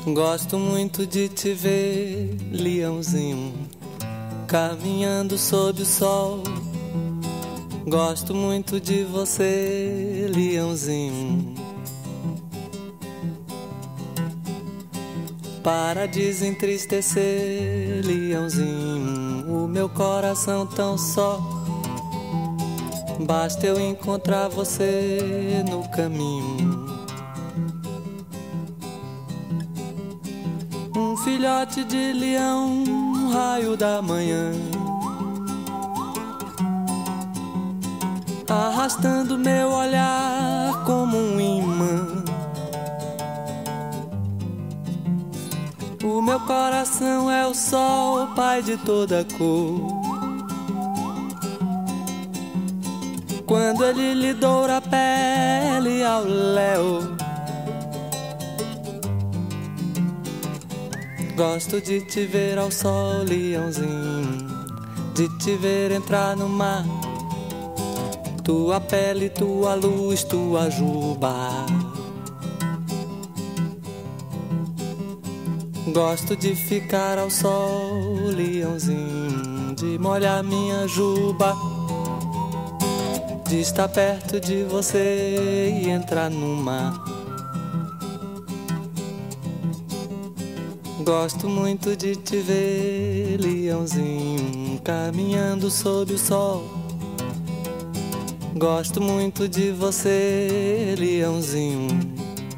Gosto muito de te ver, leãozinho, caminhando sob o sol. Gosto muito de você, leãozinho. Para desentristecer, leãozinho, o meu coração tão só. Basta eu encontrar você no caminho. Um filhote de leão, um raio da manhã, arrastando meu olhar como um imã. O meu coração é o sol, pai de toda cor. Quando ele lhe doura a pele ao léu, gosto de te ver ao sol, leãozinho, de te ver entrar no mar. Tua pele, tua luz, tua juba. Gosto de ficar ao sol, leãozinho, de molhar minha juba, de estar perto de você e entrar no mar. Gosto muito de te ver, leãozinho, caminhando sob o sol. Gosto muito de você, leãozinho.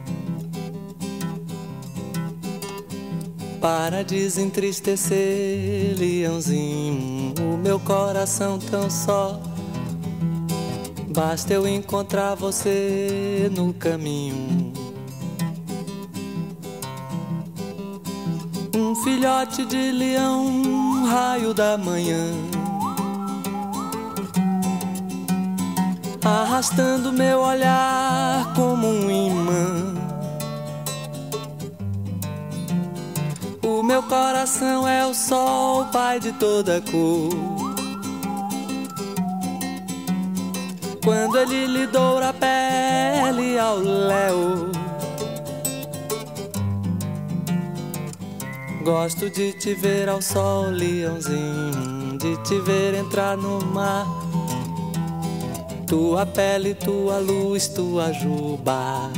Para desentristecer, leãozinho, o meu coração tão só. Basta eu encontrar você no caminho. Um filhote de leão, um raio da manhã, arrastando meu olhar como um imã. O meu coração é o sol, pai de toda cor. Quando ele lhe doura a pele ao léu, gosto de te ver ao sol, leãozinho, de te ver entrar no mar. Tua pele, tua luz, tua juba.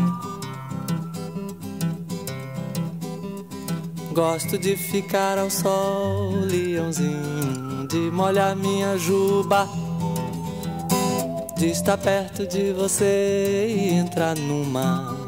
Gosto de ficar ao sol, leãozinho, de molhar minha juba, de estar perto de você e entrar no mar.